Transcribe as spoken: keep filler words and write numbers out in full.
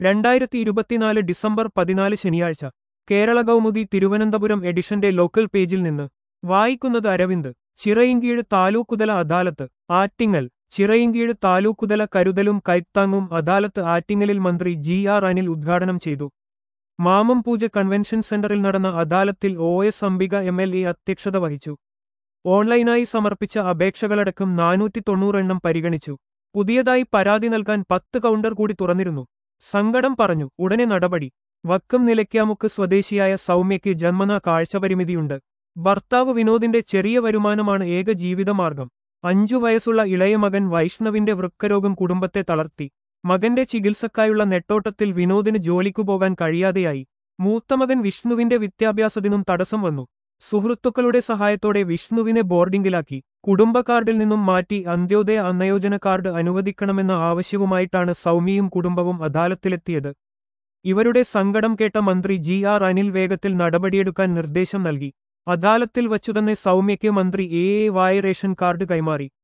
രണ്ടായിരത്തി ഇരുപത്തിനാല് ഡിസംബർ പതിനാല് ശനിയാഴ്ച കേരള കൗമുദി തിരുവനന്തപുരം എഡിഷന്റെ ലോക്കൽ പേജിൽ നിന്ന് വായിക്കുന്നത് അരവിന്ദ്. ചിറയിൻകീഴ് താലൂക്കുതല അദാലത്ത് ആറ്റിങ്ങൽ. ചിറയിൻകീഴ് താലൂക്കുതല കരുതലും കൈത്താങ്ങും അദാലത്ത് ആറ്റിങ്ങലിൽ മന്ത്രി ജി ആർ അനിൽ ഉദ്ഘാടനം ചെയ്തു. മാമംപൂജ കൺവെൻഷൻ സെന്ററിൽ നടന്ന അദാലത്തിൽ O S Ambika M L A അധ്യക്ഷത വഹിച്ചു. ഓൺലൈനായി സമർപ്പിച്ച അപേക്ഷകളടക്കം നാനൂറ്റി തൊണ്ണൂറ് എണ്ണം പരിഗണിച്ചു. പുതിയതായി പരാതി നൽകാൻ പത്ത് കൗണ്ടർ കൂടി തുറന്നിരുന്നു. സങ്കടം പറഞ്ഞു, ഉടനെ നടപടി. വക്കം നിലയ്ക്കാമുക്ക് സ്വദേശിയായ സൗമ്യയ്ക്ക് ജന്മനാ കാഴ്ചപരിമിതിയുണ്ട്. ഭർത്താവ് വിനോദിന്റെ ചെറിയ വരുമാനമാണ് ഏക ജീവിതമാർഗം. അഞ്ചു വയസ്സുള്ള ഇളയ മകൻ വൈഷ്ണവിന്റെ വൃക്കരോഗം കുടുംബത്തെ തളർത്തി. മകന്റെ ചികിത്സക്കായുള്ള നെട്ടോട്ടത്തിൽ വിനോദിന് ജോലിക്കു പോകാൻ കഴിയാതെയായി. മൂത്തമകൻ വിഷ്ണുവിന്റെ വിദ്യാഭ്യാസത്തിനും തടസ്സം വന്നു. സുഹൃത്തുക്കളുടെ സഹായത്തോടെ വിഷ്ണുവിനെ ബോർഡിംഗിലാക്കി. കുടുംബ കാർഡിൽ നിന്നും മാറ്റി അന്ത്യോദയ അന്നയോജന കാർഡ് അനുവദിക്കണമെന്ന ആവശ്യവുമായിട്ടാണ് സൗമ്യയും കുടുംബവും അദാലത്തിലെത്തിയത്. ഇവരുടെ സങ്കടം കേട്ട മന്ത്രി ജി ആർ അനിൽ വേഗത്തിൽ നടപടിയെടുക്കാൻ നിർദ്ദേശം നൽകി. അദാലത്തിൽ വച്ചുതന്നെ സൗമ്യയ്ക്ക് മന്ത്രി എ എ വായ റേഷൻ കാർഡ് കൈമാറി.